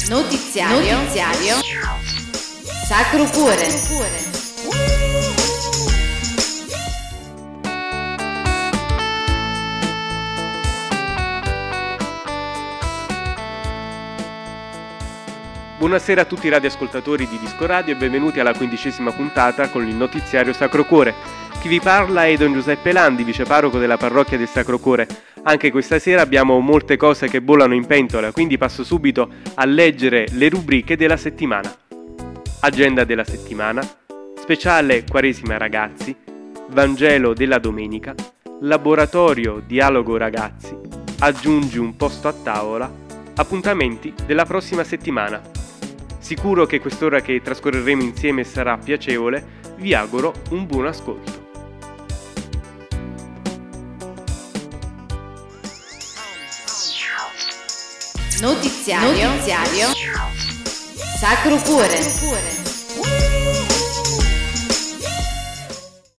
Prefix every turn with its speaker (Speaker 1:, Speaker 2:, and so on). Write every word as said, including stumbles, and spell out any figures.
Speaker 1: Notiziario, Notiziario Sacro Cuore.
Speaker 2: Buonasera a tutti i radioascoltatori di Disco Radio e benvenuti alla quindicesima puntata con il notiziario Sacro Cuore. Chi vi parla è Don Giuseppe Landi, viceparroco della parrocchia del Sacro Cuore. Anche questa sera abbiamo molte cose che bollano in pentola, quindi passo subito a leggere le rubriche della settimana. Agenda della settimana, speciale Quaresima Ragazzi, Vangelo della Domenica, Laboratorio Dialogo Ragazzi, Aggiungi un posto a tavola, appuntamenti della prossima settimana. Sicuro che quest'ora che trascorreremo insieme sarà piacevole, vi auguro un buon ascolto.
Speaker 1: Notiziario, Notiziario Sacro Cuore.